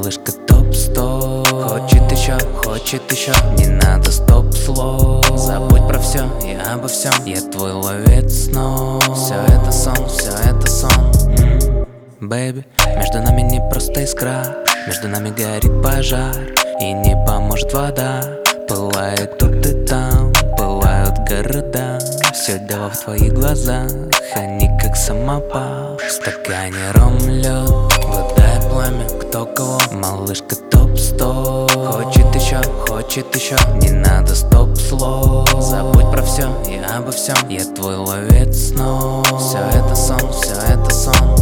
малышка топ-100. Хочет еще, не надо стоп-слов. Забудь про все и обо всем, я твой ловец снов. Все это сон, бэйби. Между нами не просто искра, между нами горит пожар, и не поможет вода. Пылает тут и там, пылают города. Все дело в твоих глазах, они как самопал. В стакане ром, лед, вода и пламя, кто кого. Малышка топ-100. Хочет еще, не надо стоп-слов. Забудь про все и обо всем, я твой ловец снов. Все это сон.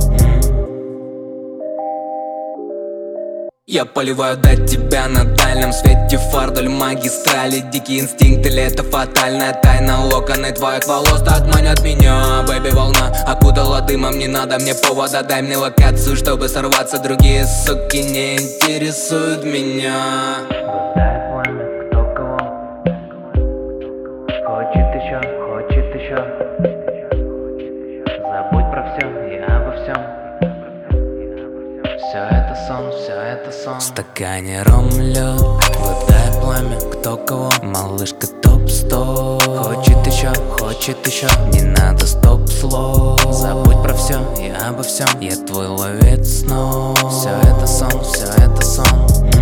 Я поливаю до тебя на дальнем свете фар вдоль магистрали. Дикий инстинкт или это фатальная тайна? Локоны твоих волос так манят меня. Бэйби, волна окутала дымом, не надо мне повода. Дай мне локацию, чтобы сорваться. Другие суки не интересуют меня. Кто кого. Хочет еще. Забудь про все и обо всем. Все это сон. В стакане ром, лед, вода и пламя, кто кого. Малышка топ-100. Хочет еще, не надо стоп-слов. Забудь про все и обо всем, я твой ловец снов. Все это сон.